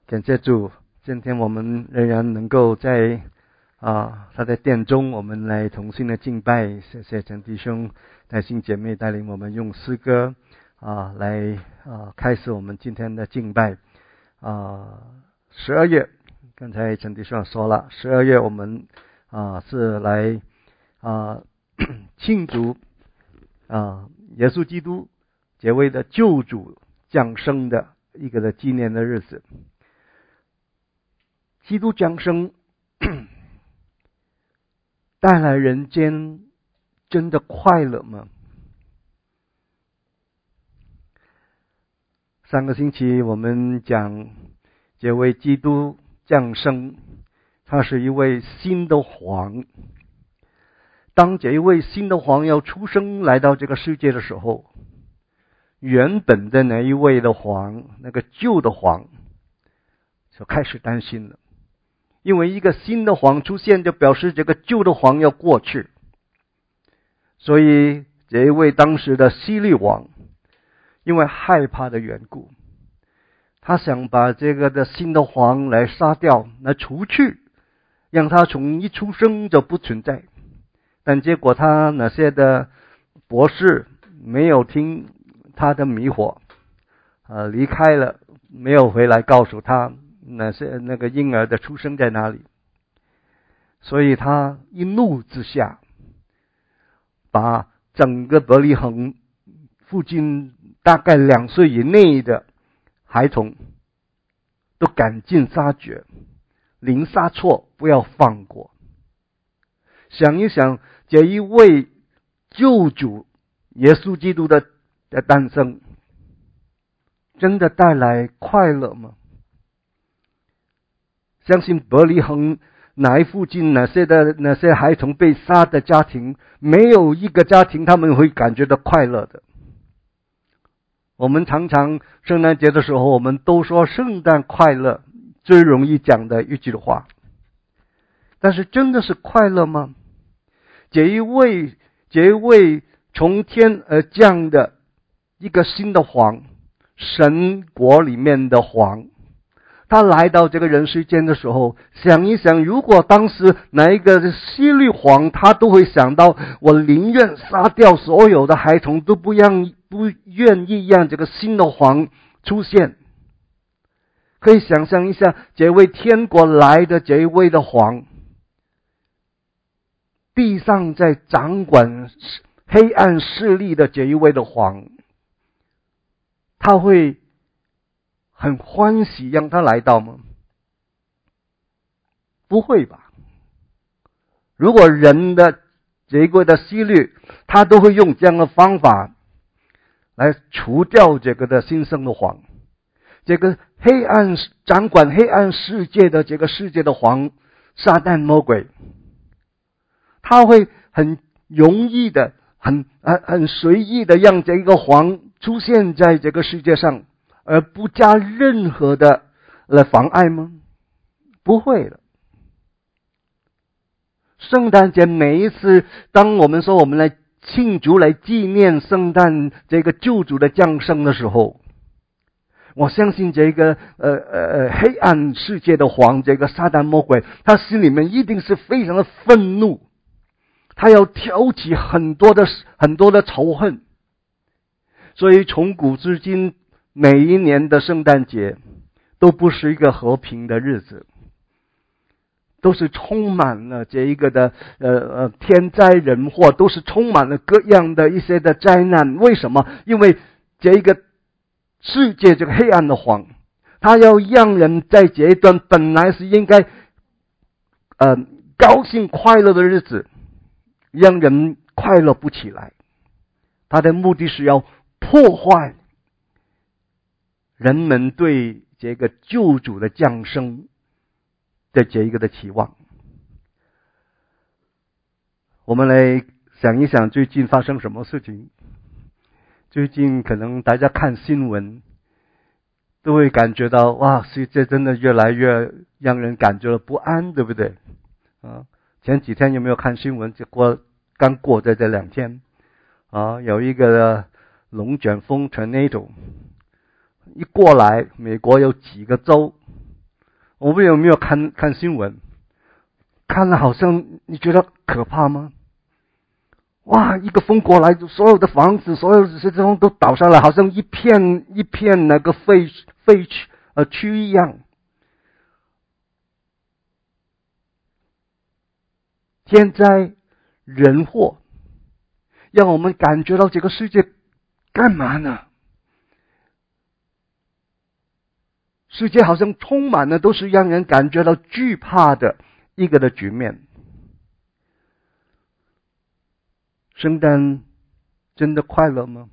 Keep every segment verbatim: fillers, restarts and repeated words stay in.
感谢主，今天我们仍然能够在啊他的殿中，我们来同心的敬拜。谢谢陈弟兄带领姐妹带领我们用诗歌啊来啊开始我们今天的敬拜。啊十二月，刚才陈弟兄说了，十二月我们啊是来啊庆祝啊耶稣基督这位的救主降生的一个的纪念的日子。基督降生带来人间真的快乐吗？上个星期我们讲这位基督降生，他是一位新的皇。当这一位新的皇要出生来到这个世界的时候，原本的那一位的皇，那个旧的皇就开始担心了。因为一个新的皇出现，就表示这个旧的皇要过去。所以这一位当时的希律王，因为害怕的缘故，他想把这个的新的皇来杀掉，来除去，让他从一出生就不存在。但结果他那些的博士没有听他的迷惑，呃，离开了，没有回来告诉他那些那个婴儿的出生在哪里。所以他一怒之下，把整个伯利恒附近大概两岁以内的孩童都赶尽杀绝，零杀错，不要放过。想一想，这一位救主耶稣基督的的诞生，真的带来快乐吗？相信伯利恒那附近那些的那些孩童被杀的家庭，没有一个家庭他们会感觉到快乐的。我们常常圣诞节的时候，我们都说圣诞快乐，最容易讲的一句话。但是真的是快乐吗？这一位这一位从天而降的一个新的皇，神国里面的皇，他来到这个人世间的时候，想一想，如果当时哪一个希律皇，他都会想到，我宁愿杀掉所有的孩童，都不让不愿意让这个新的皇出现。可以想象一下，这位天国来的这一位的皇，地上在掌管黑暗势力的这一位的皇，他会很欢喜让他来到吗？不会吧。如果人的这个的希律，他都会用这样的方法来除掉这个的新生的皇，这个黑暗掌管黑暗世界的这个世界的皇撒旦魔鬼，他会很容易的很很很随意的让这个皇出现在这个世界上，而不加任何的来妨碍吗？不会了。圣诞节每一次当我们说我们来庆祝来纪念圣诞这个救主的降生的时候，我相信这个呃呃黑暗世界的皇，这个撒旦魔鬼，他心里面一定是非常的愤怒，他要挑起很多的很多的仇恨。所以从古至今，每一年的圣诞节都不是一个和平的日子，都是充满了这一个的呃呃天灾人祸，都是充满了各样的一些的灾难。为什么？因为这一个世界这个黑暗的皇，他要让人在这一段本来是应该呃高兴快乐的日子，让人快乐不起来。他的目的是要破坏人们对这个救主的降生的这一个的期望。我们来想一想最近发生什么事情。最近可能大家看新闻都会感觉到，哇，世界真的越来越让人感觉到不安，对不对？啊，前几天有没有看新闻？就过刚过在这两天啊，有一个龙卷风 tornado 一过来，美国有几个州我们有没有看看新闻？看了好像你觉得可怕吗？哇，一个风过来，所有的房子，所有的这种都倒下来，好像一片一片那个废废区呃区一样。天灾人祸，让我们感觉到这个世界干嘛呢？世界好像充满了都是让人感觉到惧怕的一个的局面。圣诞真的快乐吗？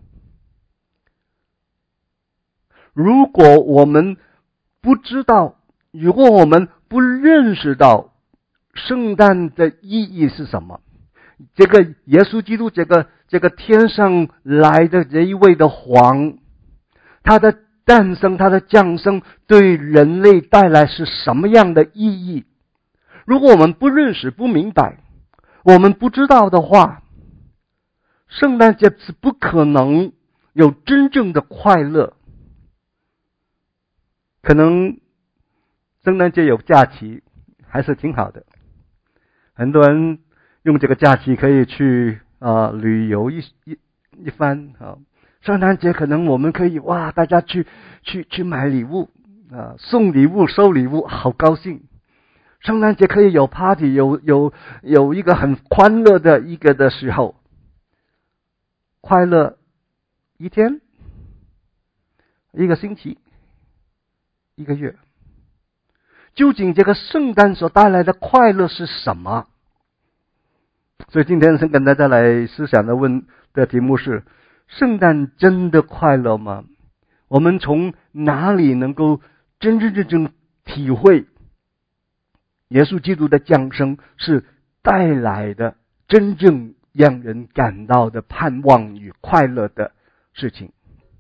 如果我们不知道，如果我们不认识到圣诞的意义是什么，这个耶稣基督这个这个天上来的这一位的皇，他的诞生，他的降生对人类带来是什么样的意义？如果我们不认识、不明白，我们不知道的话，圣诞节是不可能有真正的快乐。可能圣诞节有假期还是挺好的，很多人用这个假期可以去呃旅游一一一番啊。圣诞节可能我们可以哇，大家去去去买礼物啊，送礼物、收礼物，好高兴。圣诞节可以有 party， 有有有一个很欢乐的一个的时候。快乐一天，一个星期，一个月，究竟这个圣诞所带来的快乐是什么？所以今天想跟大家来思想的问的题目是：圣诞真的快乐吗？我们从哪里能够真真正正体会耶稣基督的降生是带来的真正让人感到的盼望与快乐的事情？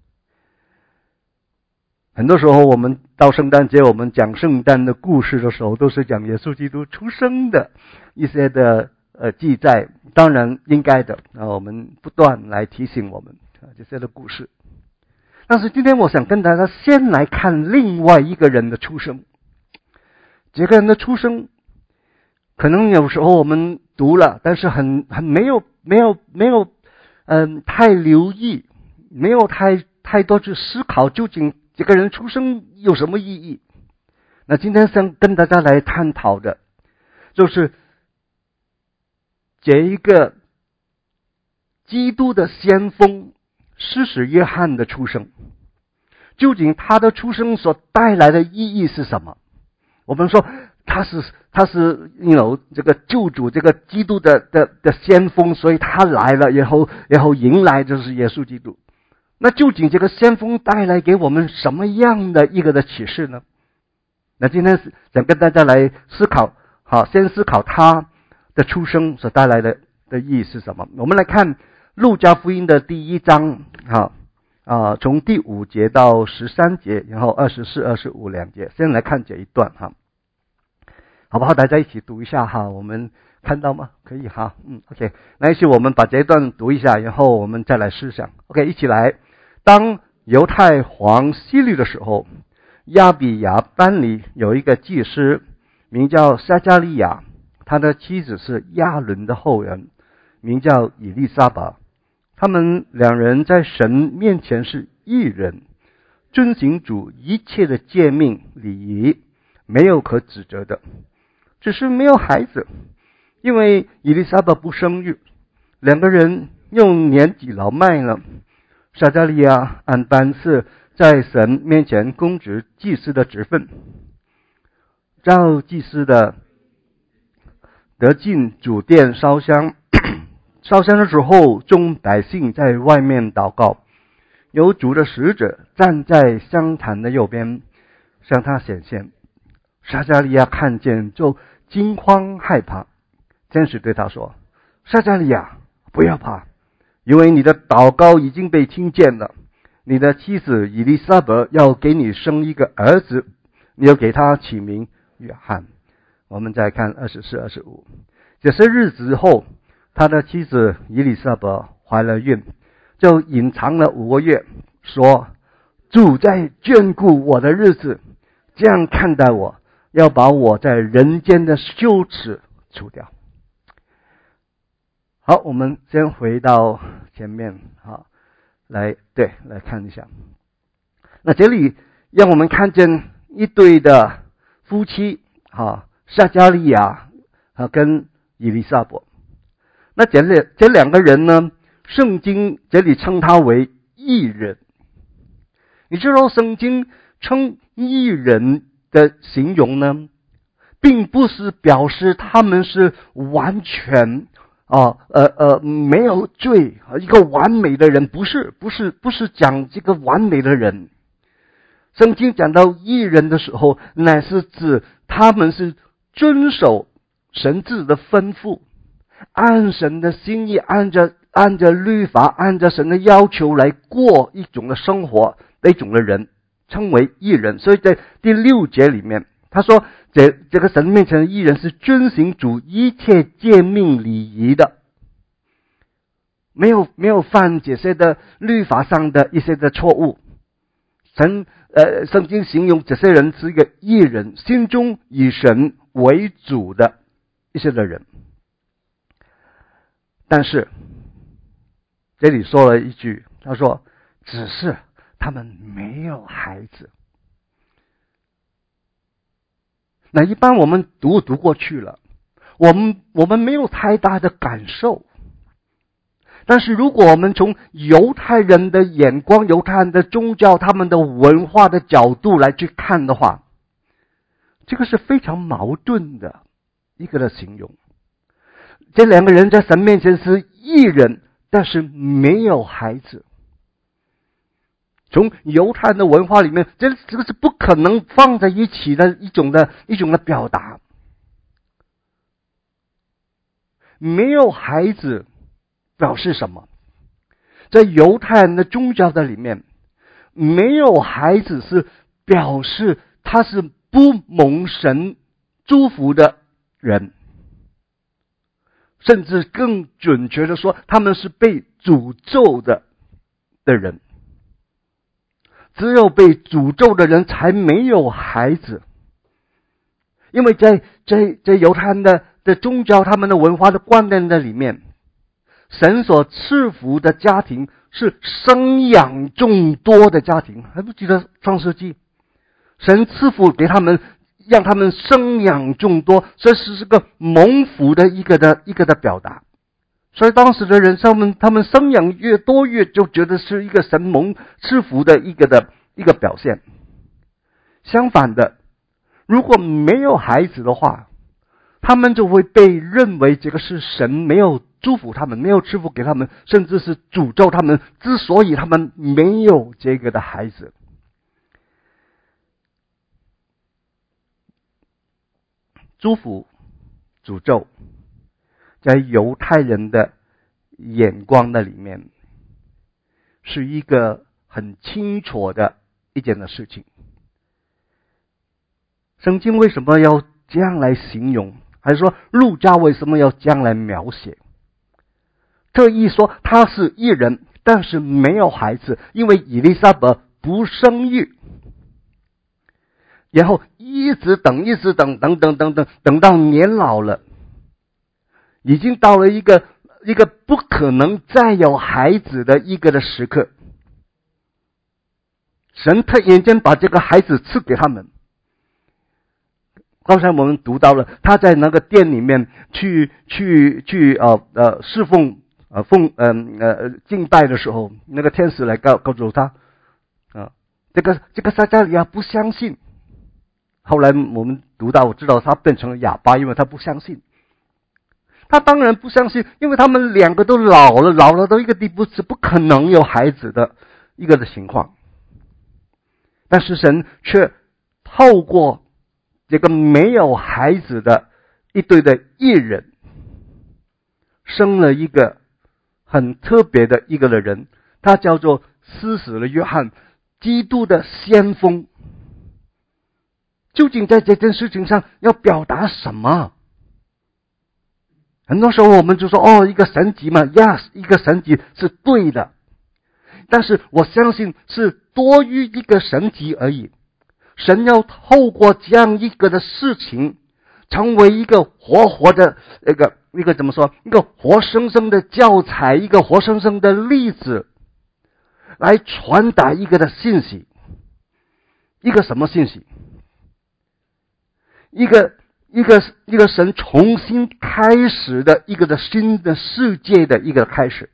很多时候我们到圣诞节，我们讲圣诞的故事的时候，都是讲耶稣基督出生的一些的呃记载，当然应该的啊，我们不断来提醒我们啊这些的故事。但是今天我想跟大家先来看另外一个人的出生。这个人的出生，可能有时候我们读了，但是很很没有没有没有嗯、呃、太留意，没有太太多去思考究竟这个人出生有什么意义。那今天想跟大家来探讨的，就是这一个基督的先锋施洗约翰的出生，究竟他的出生所带来的意义是什么？我们说他是他是 you know 这个救主，这个基督的的的先锋，所以他来了，然后然后迎来就是耶稣基督。那究竟这个先锋带来给我们什么样的一个的启示呢？那今天想跟大家来思考，好，先思考他的出生所带来的的意义是什么。我们来看路加福音的第一章，好啊，从第五节到十三节，然后二十四、二十五两节，先来看这一段哈，好不好？大家一起读一下哈，我们看到吗？可以哈，嗯 ，OK， 那一起我们把这一段读一下，然后我们再来思想。OK， 一起来。当犹太皇希律的时候，亚比亚班里有一个祭司，名叫撒加利亚，他的妻子是亚伦的后人，名叫以利沙伯。他们两人在神面前是义人，遵行主一切的诫命礼仪，没有可指责的，只是没有孩子，因为以利沙伯不生育，两个人又年纪老迈了。撒加利亚按班是在神面前供职祭司的职分，照祭司的得进主殿烧香，烧香的时候，众百姓在外面祷告，有主的使者站在香坛的右边，向他显现。撒加利亚看见就惊慌害怕，天使对他说：撒加利亚，不要怕，因为你的祷告已经被听见了，你的妻子以利沙伯要给你生一个儿子，你要给他起名约翰。我们再看二十四、二十五。这些日子后，他的妻子以利沙伯怀了孕，就隐藏了五个月，说：主在眷顾我的日子， 这样看待我，要把我在人间的羞耻除掉。好，我们先回到前面，好，来，对，来看一下。那这里让我们看见一对的夫妻，哈，撒加利亚啊跟以利撒伯。那这两这两个人呢，圣经这里称他为义人。你知道圣经称义人的形容呢，并不是表示他们是完全啊呃呃没有罪，一个完美的人，不是不是不是讲这个完美的人。圣经讲到义人的时候，乃是指他们是遵守神旨的吩咐，按神的心意，按着按着律法，按着神的要求来过一种的生活的一种的人，称为义人。所以在第六节里面，他说这这个神面前的义人是遵行主一切诫命礼仪的，没有没有犯这些的律法上的一些的错误。神呃，圣经形容这些人是一个义人，心中以神为主的一些的人。但是这里说了一句，他说只是他们没有孩子。那一般我们读读过去了，我们我们没有太大的感受。但是如果我们从犹太人的眼光，犹太人的宗教，他们的文化的角度来去看的话，这个是非常矛盾的一个的形容。这两个人在神面前是义人，但是没有孩子。从犹太人的文化里面，这这个是不可能放在一起的一种的一种的表达。没有孩子表示什么？在犹太人的宗教的里面，没有孩子是表示他是不蒙神祝福的人，甚至更准确的说，他们是被诅咒的的人。只有被诅咒的人才没有孩子，因为在在在犹太人的的宗教，他们的文化的观念的里面，神所赐福的家庭是生养众多的家庭。还不记得创世纪，神赐福给他们，让他们生养众多，这是个蒙福的一个的一个的表达。所以当时的人，他们他们生养越多，越就觉得是一个神蒙赐福的一个的一个表现。相反的，如果没有孩子的话，他们就会被认为这个是神没有祝福他们，没有赐福给他们，甚至是诅咒他们。之所以他们没有这个的孩子，祝福、诅咒，在犹太人的眼光的里面，是一个很清楚的一件的事情。圣经为什么要这样来形容？还是说路加为什么要这样来描写？特意说他是义人，但是没有孩子，因为以利撒伯不生育，然后一直等，一直等，等等等等，等到年老了，已经到了一个一个不可能再有孩子的一个的时刻，神突然间把这个孩子赐给他们。刚才我们读到了，他在那个殿里面去去去呃呃侍奉呃奉呃呃敬拜的时候，那个天使来告告诉他啊、呃，这个这个撒加利亚不相信。后来我们读到，我知道他变成了哑巴，因为他不相信。他当然不相信，因为他们两个都老了，老了到一个地步，是不可能有孩子的一个的情况。但是神却透过这个没有孩子的一对的义人，生了一个很特别的一个的人，他叫做施洗的约翰，基督的先锋。究竟在这件事情上要表达什么？很多时候我们就说，哦，一个神迹嘛 ，yes， 一个神迹是对的。但是我相信是多于一个神迹而已， 神要透过这样一个的事情，成为一个活活的那个一个怎么说？一个活生生的教材，一个活生生的例子，来传达一个的信息。一个什么信息？一个一个一个神重新开始的一个的新的世界的一个开始。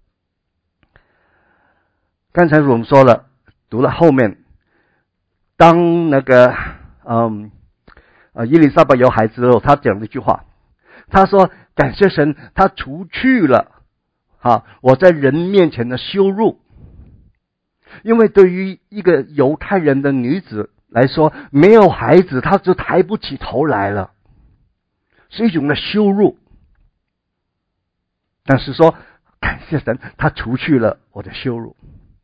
刚才我们说了，读了后面，当那个嗯呃伊丽莎白有孩子之后，他讲了一句话，他说：“感谢神，他除去了啊我在人面前的羞辱。”因为对于一个犹太人的女子来说，没有孩子，她就抬不起头来了，是一种的羞辱。但是说，感谢神，他除去了我的羞辱。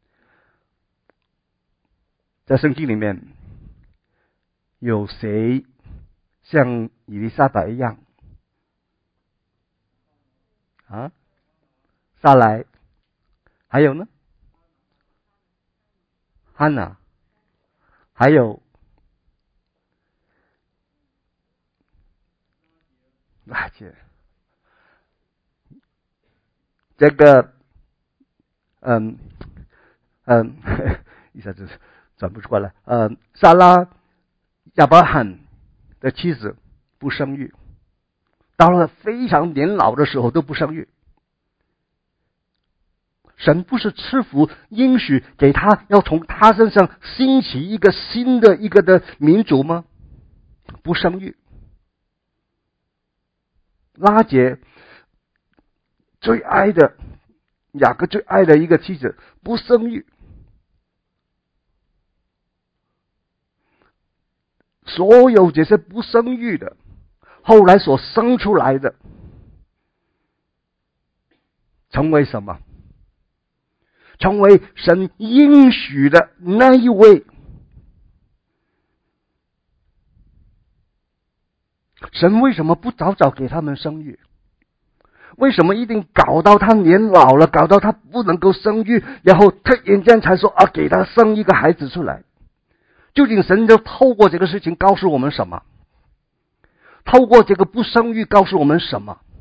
在圣经里面，有谁像以利沙伯一样啊？撒来，还有呢？汉娜，还有拉姐，这个，嗯嗯，一下子转不出来。呃，撒拉亚伯罕的妻子不生育，到了非常年老的时候都不生育。神不是赐福应许给他，要从他身上兴起一个新的一个的民族吗？不生育。拉结最爱的雅各最爱的一个妻子不生育，所有这些不生育的，后来所生出来的，成为什么？成为神应许的那一位。神为什么不早早给他们生育？为什么一定搞到他年老了，搞到他不能够生育，然后突然间才说啊，给他生一个孩子出来？究竟神就透过这个事情告诉我们什么？透过这个不生育告诉我们什么？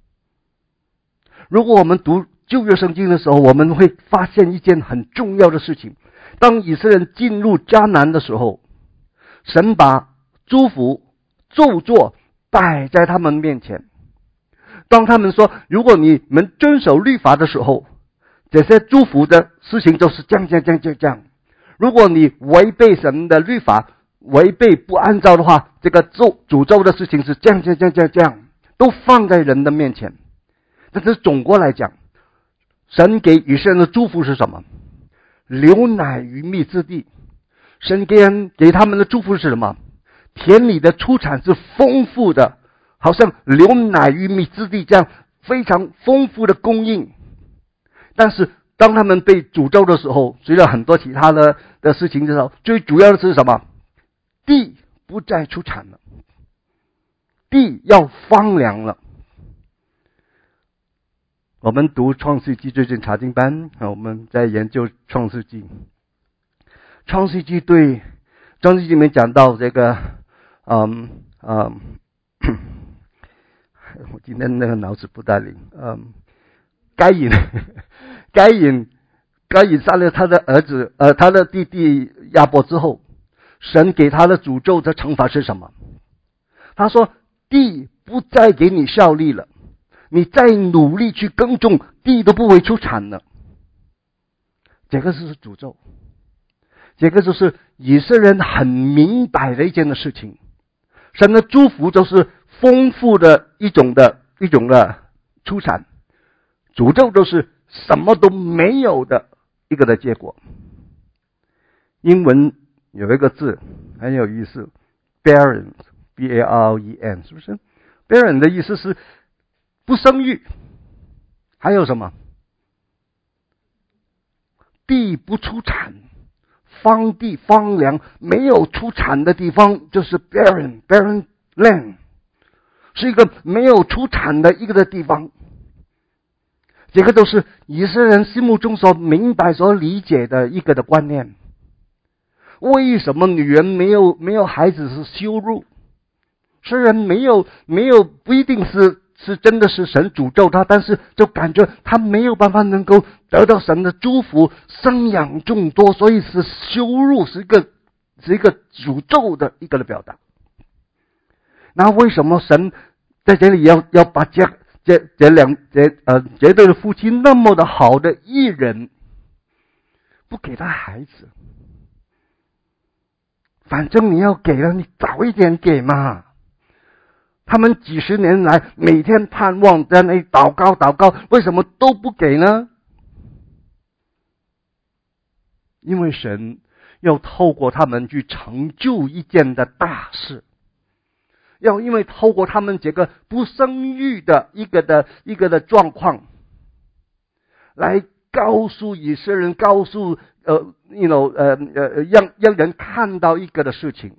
如果我们读旧约圣经的时候，我们会发现一件很重要的事情。当以色列人进入迦南的时候，神把祝福咒诅摆在他们面前。当他们说如果你们遵守律法的时候，这些祝福的事情就是这样这样这样这样。如果你违背神的律法，违背不按照的话，这个咒诅咒的事情是这样这样这样这样，都放在人的面前。但是总过来讲，神给以色列人的祝福是什么？流奶与蜜之地。神给人给他们的祝福是什么？田里的出产是丰富的，好像流奶与蜜之地这样非常丰富的供应。但是当他们被诅咒的时候，随着很多其他的的事情之后，最主要的是什么？地不再出产了，地要荒凉了。我们读创世纪最近查经班，我们在研究创世纪。创世纪对创世纪里面讲到这个，嗯嗯，我今天那个脑子不带灵，嗯，该隐，该隐，该隐杀了他的儿子，呃，他的弟弟亚伯之后，神给他的诅咒的惩罚是什么？他说：地不再给你效力了。你再努力去耕种，地都不会出产了。这个是诅咒，这个就是以色列人很明白的一件的事情。神的祝福就是丰富的一种的一种的出产，诅咒就是什么都没有的一个的结果。英文有一个字很有意思 ，barren， B A R E N， 是不是 ？barren 的意思是不生育。还有什么？地不出产，荒地荒凉，没有出产的地方就是 barren barren land， 是一个没有出产的一个的地方。这个都是以色列人心目中所明白所理解的一个的观念。 为什么女人没有没有孩子是羞辱？虽然没有没有不一定是是真的是神诅咒她，但是就感觉她没有办法能够得到神的祝福，生养众多，所以是羞辱，是一个是一个诅咒的一个的表达。那为什么神在这里要要把这这这两这呃绝对的夫妻那么的好的艺人，不给他孩子？反正你要给了，你早一点给嘛。他们几十年来每天盼望在那里祷告祷告，为什么都不给呢？因为神要透过他们去成就一件的大事，要因为透过他们这个不生育的一个的一个的状况，来告诉以色列人，告诉呃 you know 呃呃让让人看到一个的事情。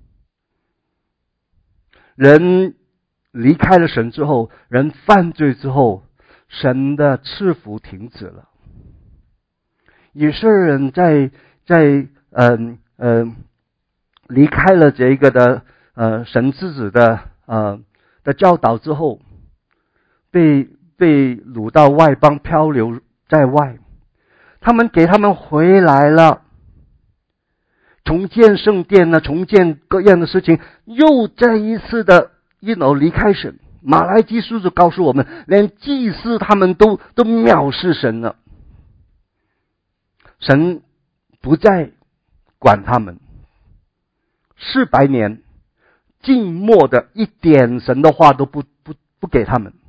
人离开了神之后，人犯罪之后，神的赐福停止了。以色列人在在嗯呃, 呃离开了这个的呃神之子的呃的教导之后，被被掳到外邦，漂流在外。他们给他们回来了，重建圣殿呢，重建各样的事情，又再一次的you know离开神。马来基书就告诉我们，连祭司他们都都藐视神了。神不再管他们，四百年静默的，一点神的话都不不不给他们。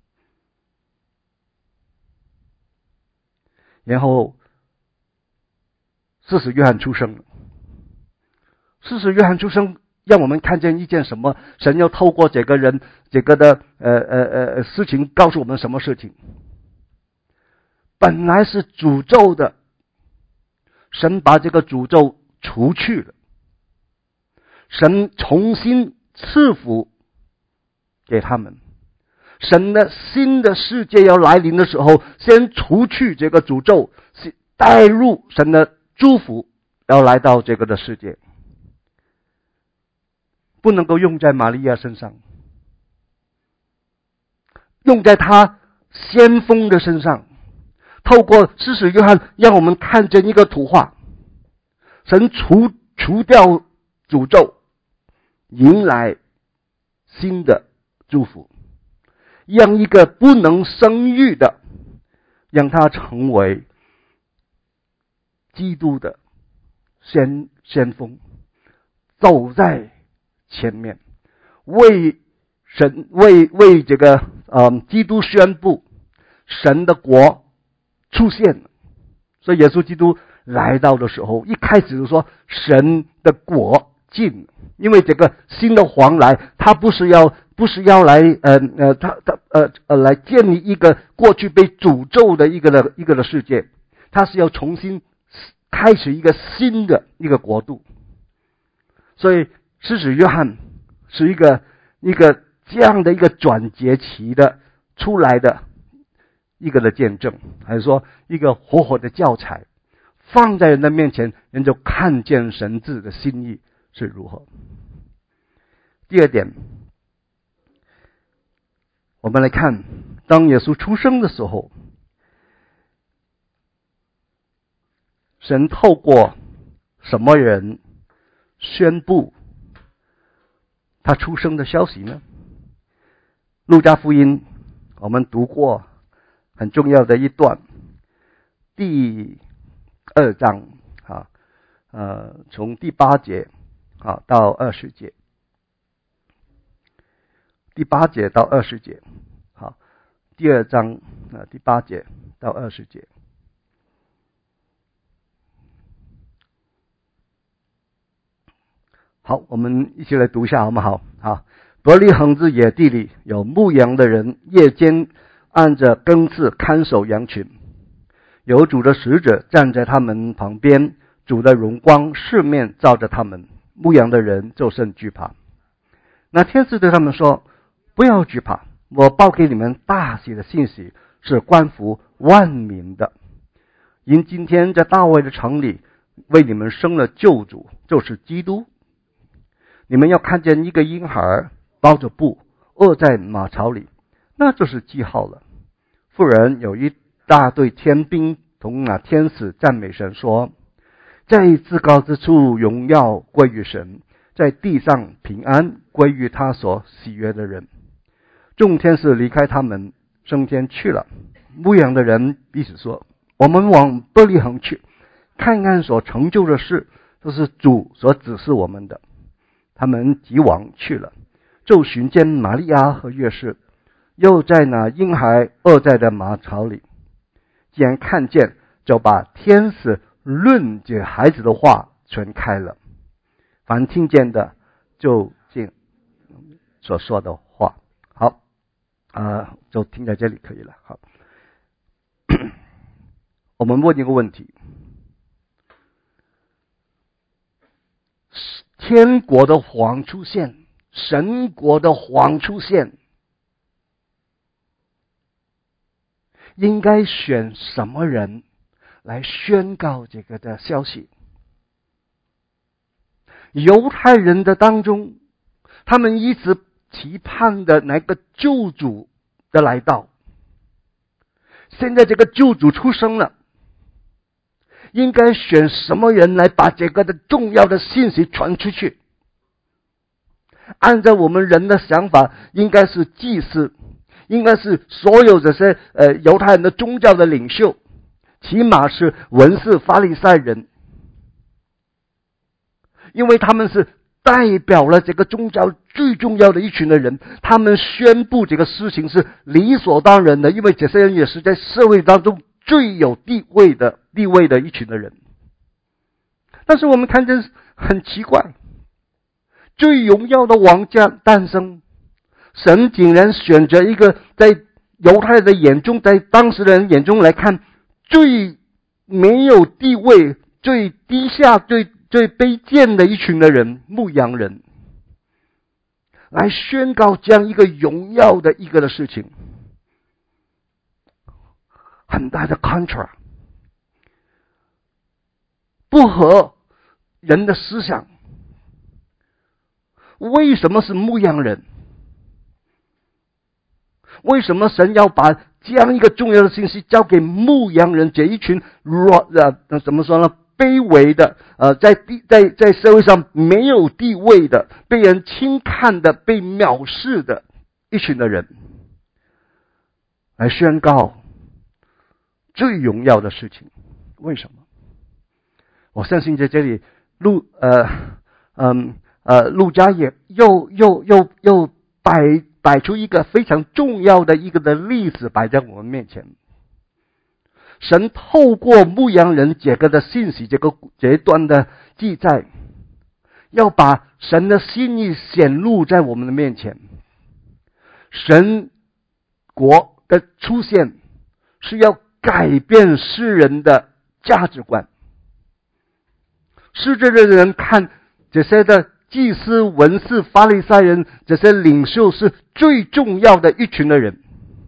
然后施洗约翰出生了。施洗约翰出生让我们看见一件什么？神要透过这个人这个的呃呃呃事情告诉我们什么事情？本来是诅咒的，神把这个诅咒除去了，神重新赐福给他们。神的新的世界要来临的时候，先除去这个诅咒，带入神的祝福要来到这个的世界。不能够用在玛利亚身上，用在他先锋的身上。透过施洗约翰让我们看见一个图画，神除除掉诅咒，迎来新的祝福，让一个不能生育的，让他成为基督的先先锋，走在前面，为神为为这个呃基督宣布神的国出现了。所以耶稣基督来到的时候，一开始就说神的国近了，因为这个新的王来，他不是要不是要来呃呃他他呃呃来建立一个过去被诅咒的一个的一个的世界，他是要重新开始一个新的一个国度。所以施洗约翰是一个一个这样的一个转折期的出来的一个的见证，还是说一个活活的教材，放在人的面前，人就看见神子的心意是如何。第二点，我们来看，当耶稣出生的时候，神透过什么人宣布他出生的消息呢？路加福音我们读过很重要的一段，第二章啊，呃，从第八节啊到二十节，第八节到二十节，好，第二章啊第八节到二十节。好，我们一起来读一下好不好？好，伯利恒之野地里有牧羊的人，夜间按着更次看守羊群，有主的使者站在他们旁边，主的荣光四面照着他们，牧羊的人就甚惧怕。那天使对他们说，不要惧怕，我报给你们大喜的信息，是关乎万民的。因今天在大卫的城里为你们生了救主，就是基督。你们要看见一个婴孩包着布卧在马槽里，那就是记号了。妇人有一大队天兵同那天使赞美神说，在至高之处荣耀归于神，在地上平安归于他所喜悦的人。众天使离开他们升天去了。牧羊的人彼此说，我们往伯利恒去，看看所成就的事，这是主所指示我们的。他们急往去了，就寻见玛利亚和约瑟，又在那婴孩卧在的马槽里。既然看见，就把天使论这孩子的话传开了。凡听见的，就尽所说的话。好，啊、呃，就听在这里可以了。好，我们问一个问题：天国的皇出现，神国的皇出现，应该选什么人来宣告这个的消息？犹太人的当中，他们一直期盼的那个救主的来到，现在这个救主出生了，应该选什么人来把这个的重要的信息传出去？按照我们人的想法，应该是祭司，应该是所有这些呃犹太人的宗教的领袖，起码是文士法利赛人，因为他们是代表了这个宗教最重要的一群的人，他们宣布这个事情是理所当然的，因为这些人也是在社会当中最有地位的地位的一群的人。但是我们看见很奇怪，最荣耀的王家诞生，神竟然选择一个在犹太人的眼中，在当时的人眼中来看最没有地位、最低下、最最卑贱的一群的人，牧羊人，来宣告这样一个荣耀的一个的事情，很大的 contra， 不合人的思想。为什么是牧羊人？为什么神要把这样一个重要的信息交给牧羊人这一群弱呃怎么说呢？卑微的，呃，在地在在社会上没有地位的，被人轻看的，被藐视的一群的人，来宣告最荣耀的事情。为什么？我相信在这里，路呃嗯呃路加也又又又又摆摆出一个非常重要的一个的例子摆在我们面前。神透过牧羊人这个的信息，这个这一段的记载，要把神的心意显露在我们的面前。神国的出现是要改变世人的价值观。世界的人看这些的祭司、文士、法利赛人，这些领袖是最重要的一群的人，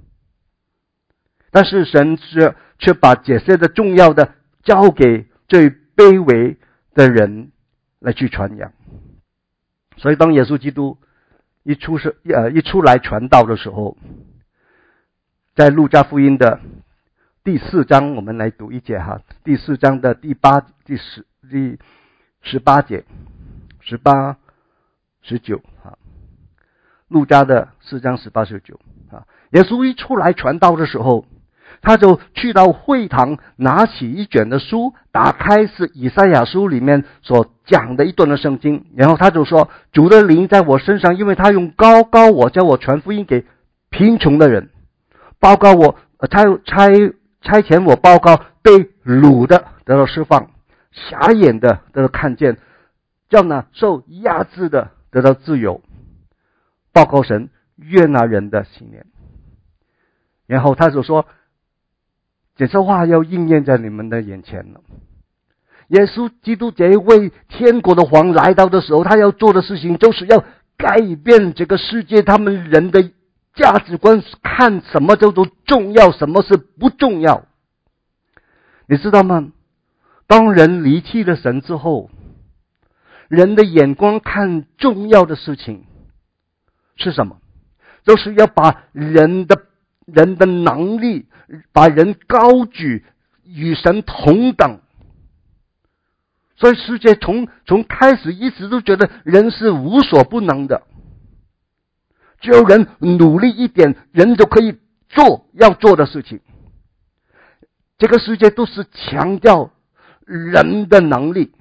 但是神是却把这些的重要的交给最卑微的人来去传扬。所以当耶稣基督一出世呃一出来传道的时候，在路加福音的第四章，我们来读一节哈，第四章的第八、第十、第十八节、十八、十九啊，路加的四章十八、十九啊，耶稣一出来传道的时候，他就去到会堂，拿起一卷的书，打开是以赛亚书里面所讲的一段的圣经，然后他就说：主的灵在我身上，因为他用高高我，叫我传福音给贫穷的人，报告我差差差遣我报告被掳的得到释放，瞎眼的得到看见，叫那受压制的得到自由，报告神悦纳人的心念。然后他就说，这些话要应验在你们的眼前了。耶稣基督这一位天国的王来到的时候，他要做的事情就是要改变这个世界，他们人的价值观，看什么叫做重要，什么是不重要。你知道吗？ 当人离弃了神之后，人的眼光看重要的事情是什么？就是要把人的人的能力，把人高举，与神同等。所以世界从从开始一直都觉得人是无所不能的，只有人努力一点，人就可以做要做的事情。这个世界都是强调人的能力。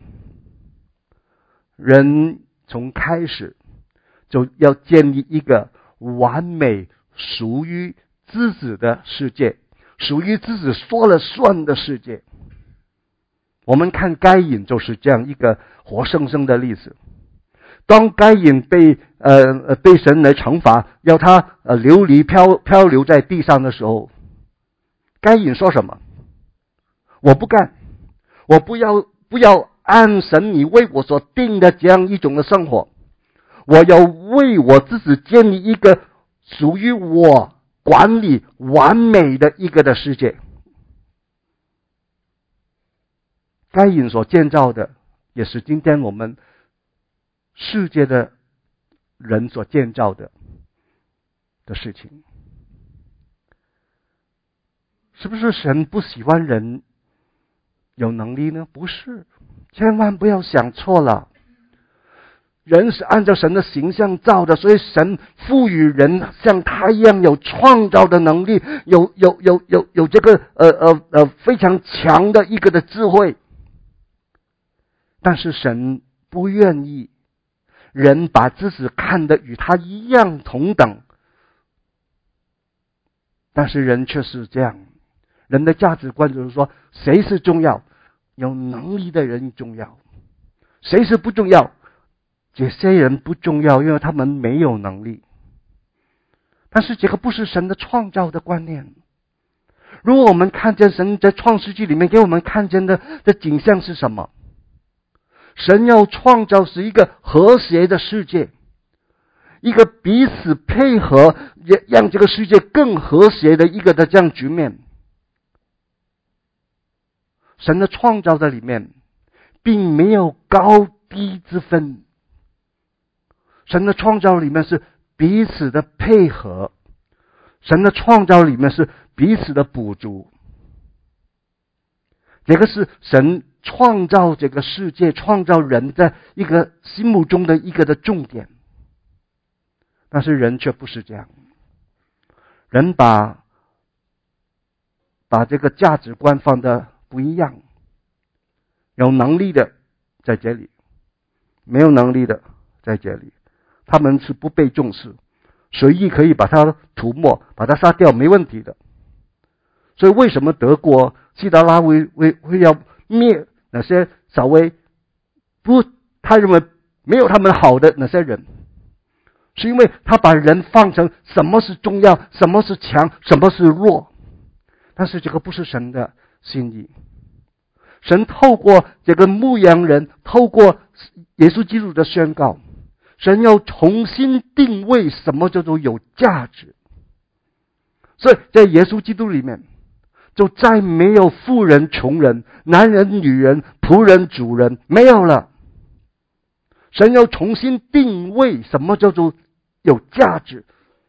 人从开始就要建立一个完美属于自己的世界，属于自己说了算的世界。我们看该隐就是这样一个活生生的例子。当该隐被呃被神来惩罚，要他呃流离漂漂流在地上的时候，该隐说什么？我不干，我不要不要按神你为我所定的这样一种的生活，我要为我自己建立一个属于我管理完美的一个的世界。该隐所建造的，也是今天我们世界的人所建造的的事情。是不是神不喜欢人有能力呢？不是，千万不要想错了。人是按照神的形象造的，所以神赋予人像他一样有创造的能力，有有有有有这个呃呃呃非常强的一个的智慧。但是神不愿意人把自己看得与他一样同等，但是人却是这样。人的价值观就是说，谁是重要？有能力的人重要。谁是不重要？这些人不重要，因为他们没有能力。但是这个不是神的创造的观念。如果我们看见神在创世纪里面给我们看见的的景象是什么？神要创造是一个和谐的世界，一个彼此配合，也让这个世界更和谐的一个的这样局面。神的创造的里面并没有高低之分，神的创造里面是彼此的配合，神的创造里面是彼此的补足。这个是神创造这个世界，创造人的一个心目中的一个的重点。但是人却不是这样，人把把这个价值观放得不一样。有能力的在这里，没有能力的在这里，他们是不被重视，随意可以把他涂抹，把他杀掉，没问题的。所以为什么德国希特拉会会会要灭那些稍微不他认为没有他们好的那些人，是因为他把人放成什么是重要，什么是强，什么是弱。但是这个不是神的心意。神透过这个牧羊人，透过耶稣基督的宣告，神要重新定位什么叫做有价值。所以在耶稣基督里面，就再没有富人穷人，男人女人，仆人主人，没有了。神要重新定位什么叫做有价值。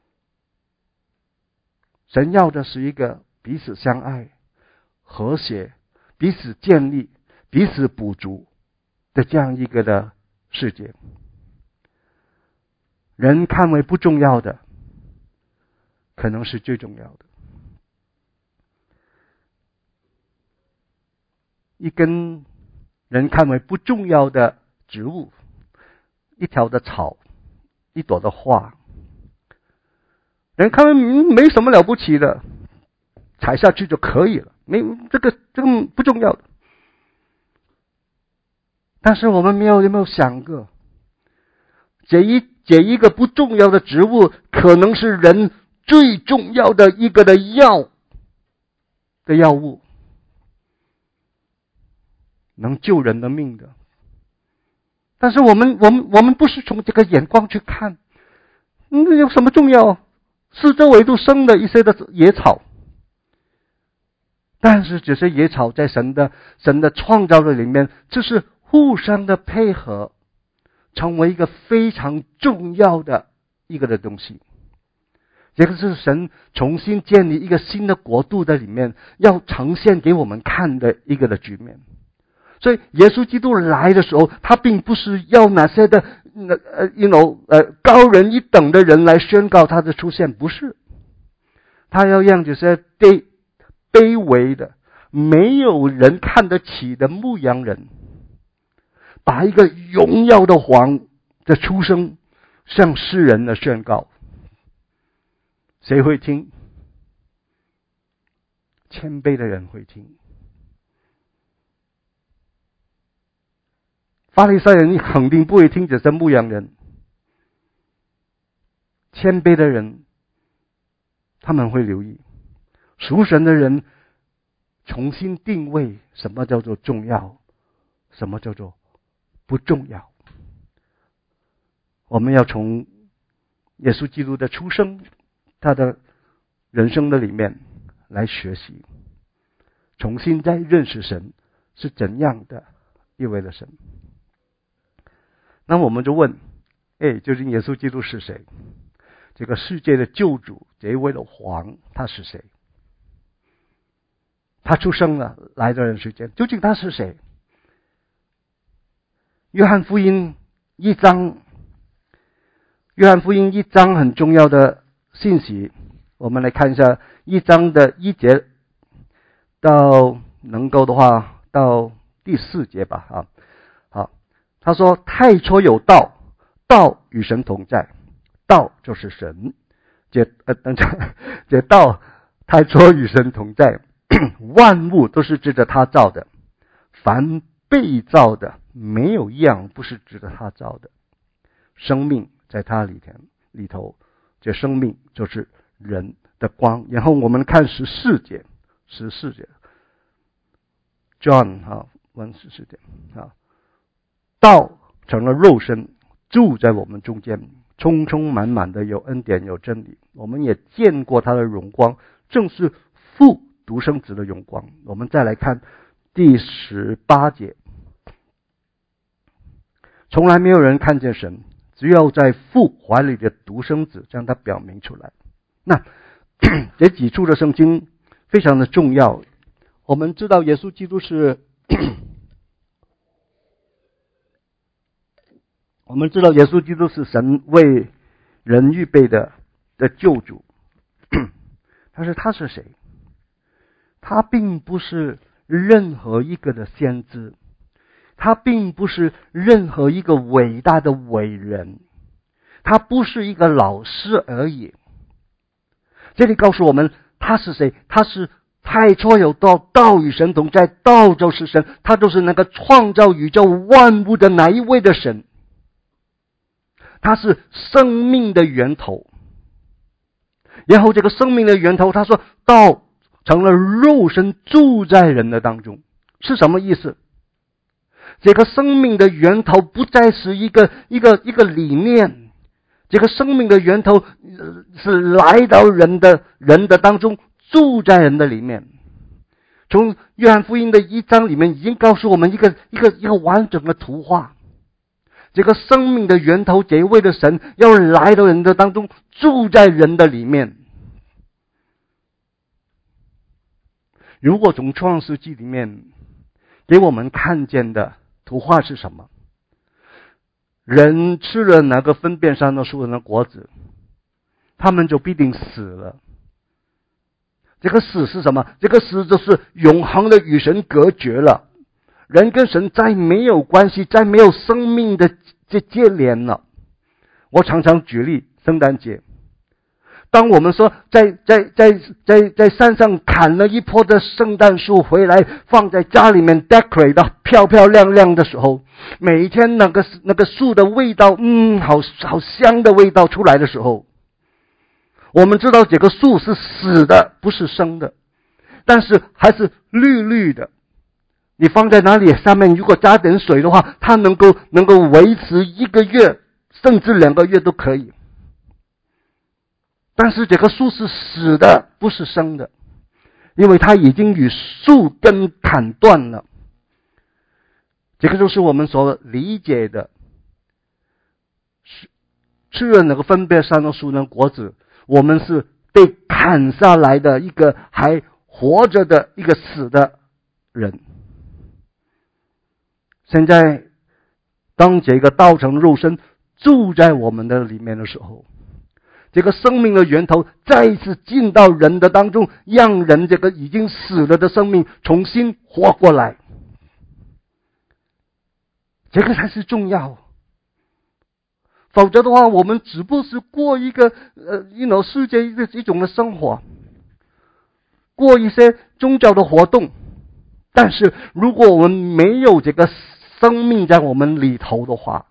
神要的是一个彼此相爱、和谐、彼此建立、彼此补足的这样一个的世界。人看为不重要的，可能是最重要的。一根人看为不重要的植物，一条的草，一朵的花，人看为没什么了不起的，踩下去就可以了，没这个这个不重要的。但是我们没有有没有想过，这一这一个不重要的植物，可能是人最重要的一个的药的药物，能救人的命的。但是我们我们我们不是从这个眼光去看，那有什么重要？四周围都生的一些的野草， 但是这些野草在神的神的创造的里面，这是互相的配合，成为一个非常重要的一个的东西。这个是神重新建立一个新的国度的里面，要呈现给我们看的一个的局面。所以耶稣基督来的时候，他并不是要那些的呃 you know 呃高人一等的人来宣告他的出现，不是。他要让这些卑卑微的、没有人看得起的牧羊人，把一个荣耀的王的出生向世人的宣告。谁会听？谦卑的人会听。法利赛人肯定不会听这些牧羊人。谦卑的人他们会留意。属神的人重新定位什么叫做重要，什么叫做不重要。我们要从耶稣基督的出生，他的人生的里面来学习，重新再认识神是怎样的一位的神。那我们就问，哎，究竟耶稣基督是谁？这个世界的救主，这一位的王，他是谁？他出生了，来到人世间，究竟他是谁？约翰福音一章，约翰福音一章很重要的信息，我们来看一下一章的一节到能够的话到第四节吧。啊，好，他说太初有道，道与神同在，道就是神。这呃，等等，这道太初与神同在，万物都是指着他造的，凡被造的没有一样不是指着他造的。生命在他里头，里头，这生命就是人的光。然后我们看十四节，十四节 ，John 哈，问十四节啊，道成了肉身，住在我们中间，充充满满的有恩典有真理。我们也见过他的荣光，正是父独生子的荣光。我们再来看第十八节，从来没有人看见神，只有在父怀里的独生子将它表明出来。那这几处的圣经非常的重要。我们知道耶稣基督是我们知道耶稣基督是神为人预备的的救主。但是他是谁？他并不是任何一个的先知，他并不是任何一个伟大的伟人，他不是一个老师而已。这里告诉我们他是谁？他是太初有道，道与神同在，道就是神，他就是那个创造宇宙万物的那一位的神。他是生命的源头。然后这个生命的源头，他说道成了肉身，住在人的当中，是什么意思？这个生命的源头不再是一个一个一个理念，这个生命的源头是来到人的人的当中，住在人的里面。从约翰福音的一章里面已经告诉我们一个一个一个完整的图画。这个生命的源头，这一位的神要来到人的当中，住在人的里面。如果从创世纪里面给我们看见的图画是什么？人吃了哪个分辨善恶树的果子，他们就必定死了。这个死是什么？这个死就是永恒的与神隔绝了。人跟神再没有关系，再没有生命的这接连了。我常常举例，圣诞节，当我们说在在在在在山上砍了一棵的圣诞树回来，放在家里面 decorate 的漂漂亮亮的时候，每一天那个那个树的味道，嗯，好好香的味道出来的时候，我们知道这个树是死的，不是生的，但是还是绿绿的。你放在哪里？上面如果加点水的话，它能够能够维持一个月，甚至两个月都可以。但是这个树是死的，不是生的。 因为他已经与树根砍断了。这个就是我们所理解的吃了那个分别善恶树的果子，我们是被砍下来的一个还活着的一个死的人。现在当这个道成肉身住在我们的里面的时候，这个生命的源头再一次进到人的当中，让人这个已经死了的生命重新活过来，这个才是重要。否则的话，我们只不过是过一个呃，一种世界一个一种的生活，过一些宗教的活动。但是如果我们没有这个生命在我们里头的话，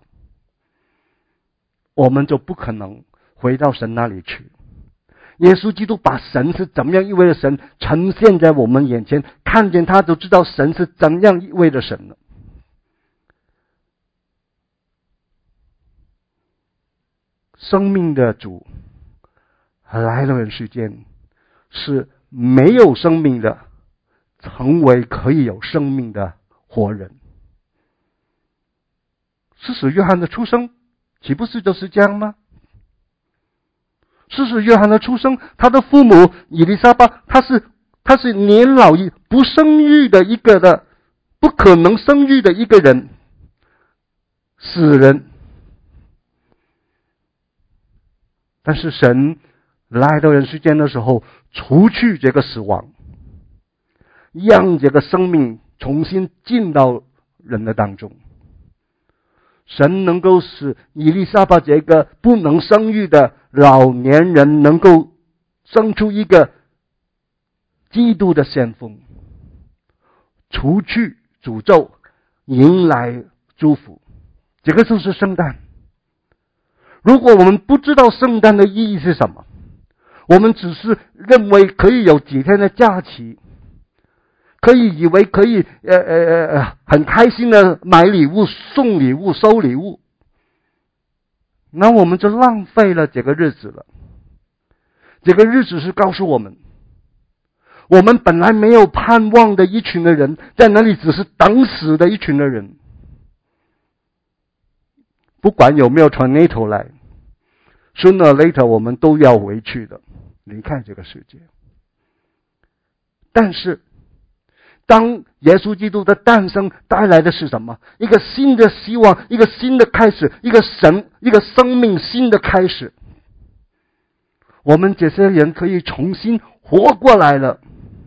我们就不可能回到神那里去。耶稣基督把神是怎么样一位的神呈现在我们眼前，看见他就知道神是怎样一位的神了。生命的主来了人世间，是没有生命的成为可以有生命的活人。施洗约翰的出生岂不是就是这样吗？施洗约翰的出生，他的父母以利沙伯，他是他是年老不生育的一个的不可能生育的一个人，死人。但是神来到人世间的时候，除去这个死亡，让这个生命重新进到人的当中。神能够使以利沙伯这个不能生育的老年人能够生出一个基督的先锋，除去诅咒，迎来祝福。这个就是圣诞。如果我们不知道圣诞的意义是什么，我们只是认为可以有几天的假期，可以以为可以呃呃呃很开心的买礼物、送礼物、收礼物，那我们就浪费了这个日子了。这个日子是告诉我们，我们本来没有盼望的一群的人，在那里只是等死的一群的人。不管有没有tornado来， sooner or later 我们都要回去的，离开这个世界。但是当耶稣基督的诞生带来的是什么？一个新的希望，一个新的开始，一个神，一个生命新的开始。我们这些人可以重新活过来了，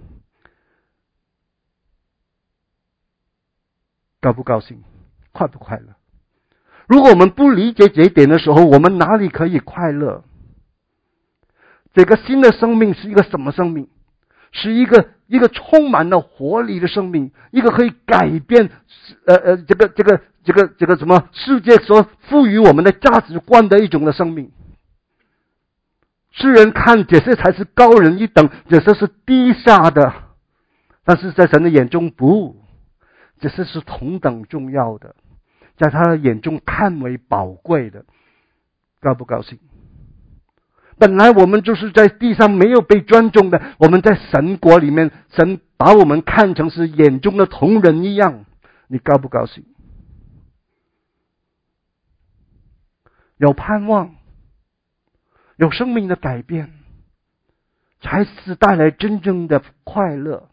高不高兴？快不快乐？如果我们不理解这一点的时候，我们哪里可以快乐？这个新的生命是一个什么生命？是一个一个充满了活力的生命，一个可以改变呃呃这个这个这个这个什么世界所赋予我们的价值观的一种的生命。世人看这些才是高人一等，这些是低下的，但是在神的眼中不，这些是同等重要的，在他的眼中看为宝贵的。高不高兴？本来我们就是在地上没有被尊重的，我们在神国里面，神把我们看成是眼中的同人一样，你高不高兴？有盼望，有生命的改变，才是带来真正的快乐。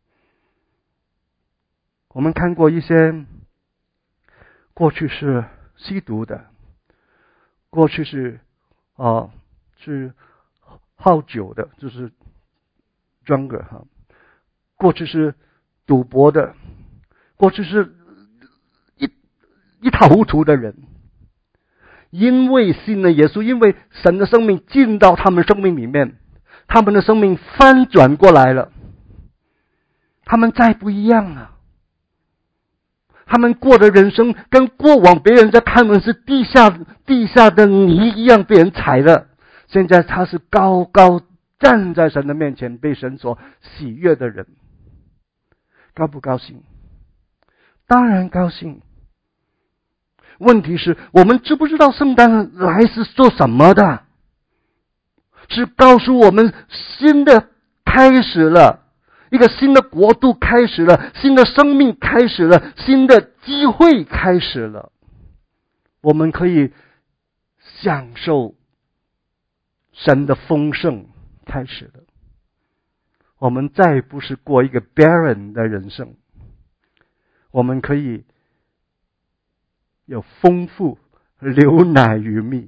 我们看过一些过去是吸毒的，过去是啊、呃、是好酒的，就是 drunker 哈，过去是赌博的，过去是一一塌糊涂的人。因为信了耶稣，因为神的生命进到他们生命里面，他们的生命翻转过来了，他们再不一样了。他们过的人生跟过往别人在看们是地下地下的泥一样被人踩了，现在他是高高站在神的面前，被神所喜悦的人。高不高兴？当然高兴。问题是我们知不知道圣诞来是做什么的？是告诉我们新的开始了， 一个新的国度开始了，新的生命开始了，新的机会开始了。我们可以享受神的丰盛开始了。我们再不是过一个 barren 的人生，我们可以有丰富流奶与蜜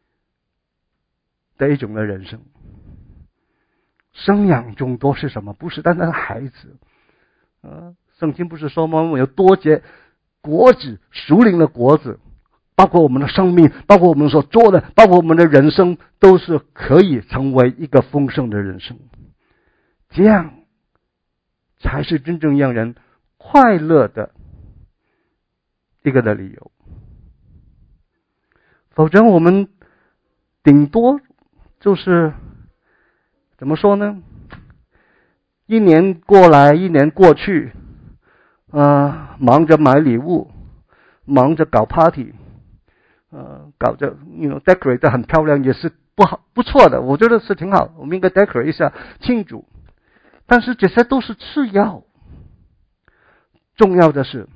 的一种的人生。生养众多是什么？不是单单孩子。呃，圣经不是说吗？我们有多结果子，属灵的果子，包括我们的生命，包括我们所做的，包括我们的人生，都是可以成为一个丰盛的人生。这样才是真正让人快乐的一个的理由。否则我们顶多就是怎么说呢？一年过来，一年过去，呃，忙着买礼物，忙着搞 party， 呃，搞着 you know decorate 得很漂亮，也是不好不错的，我觉得是挺好，我们应该 decorate 一下庆祝。但是这些都是次要，重要的是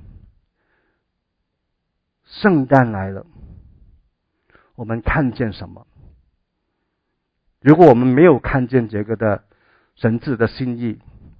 圣诞来了，我们看见什么？如果我们没有看见这个的神志的心意，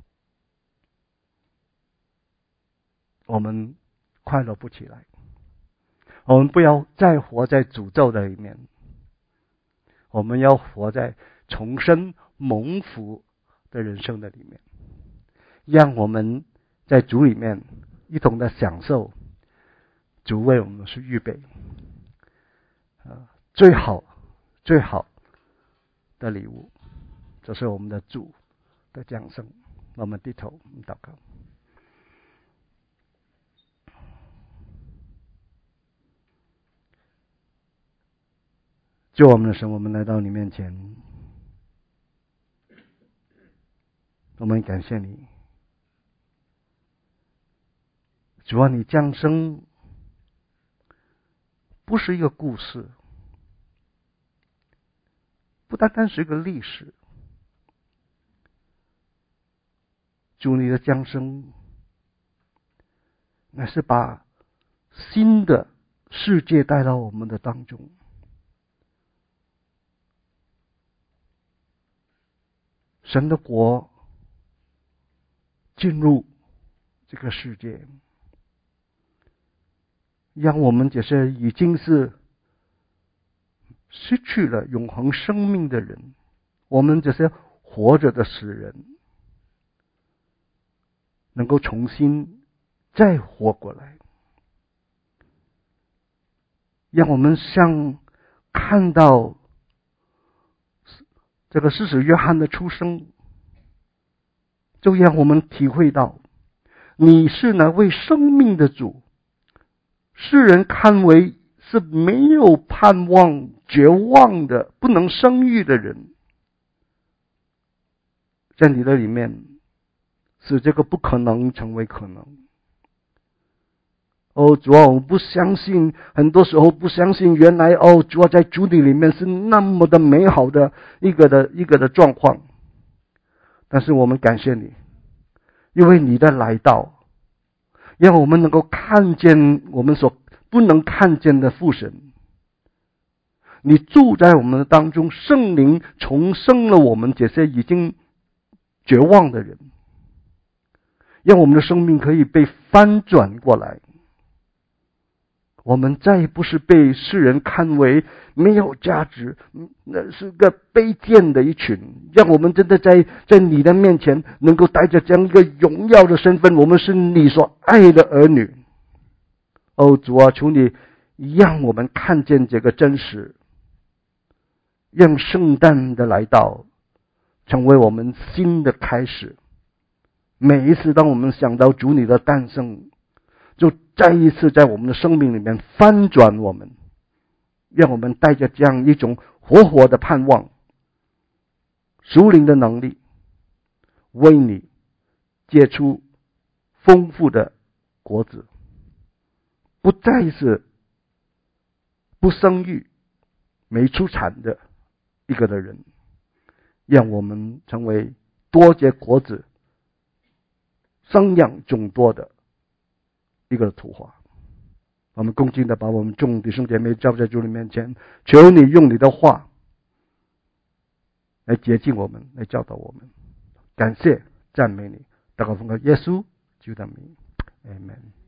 我们快乐不起来。我们不要再活在诅咒的里面，我们要活在重生蒙福的人生的里面，让我们在主里面一同的享受主为我们是预备呃最好最好的礼物，这是我们的主的降生。我们低头祷告。救我们的神，我们来到你面前，我们感谢你。主啊，你降生不是一个故事，不单单是一个历史。主，你的降生乃是把新的世界带到我们的当中。神的国进入这个世界，让我们这些已经是失去了永恒生命的人，我们这些活着的死人，能够重新再活过来。让我们像看到这个施洗约翰的出生，就让我们体会到你是那位生命的主，世人看为是没有盼望、绝望的、不能生育的人，在你的里面使这个不可能成为可能。哦，主啊，我不相信，很多时候不相信，原来哦，主啊，在主你里面是那么的美好的一个的一个的状况。但是我们感谢你，因为你的来到，让我们能够看见我们所不能看见的父神。你住在我们的当中，圣灵重生了我们这些已经绝望的人，让我们的生命可以被翻转过来。我们再不是被世人看为没有价值，那是个卑贱的一群，让我们真的在在你的面前能够带着这样一个荣耀的身份，我们是你所爱的儿女。哦，主啊，求你让我们看见这个真实，让圣诞的来到成为我们新的开始。每一次当我们想到主你的诞生，就再一次在我们的生命里面翻转我们，让我们带着这样一种活活的盼望，属灵的能力，为你结出丰富的果子，不再是不生育、没出产的一个的人，让我们成为多结果子生养众多的一个图画。我们恭敬的把我们众弟兄姐妹交在主的面前，求你用你的话来洁净我们，来教导我们。感谢赞美你，祷告奉靠耶稣基督的名，阿们。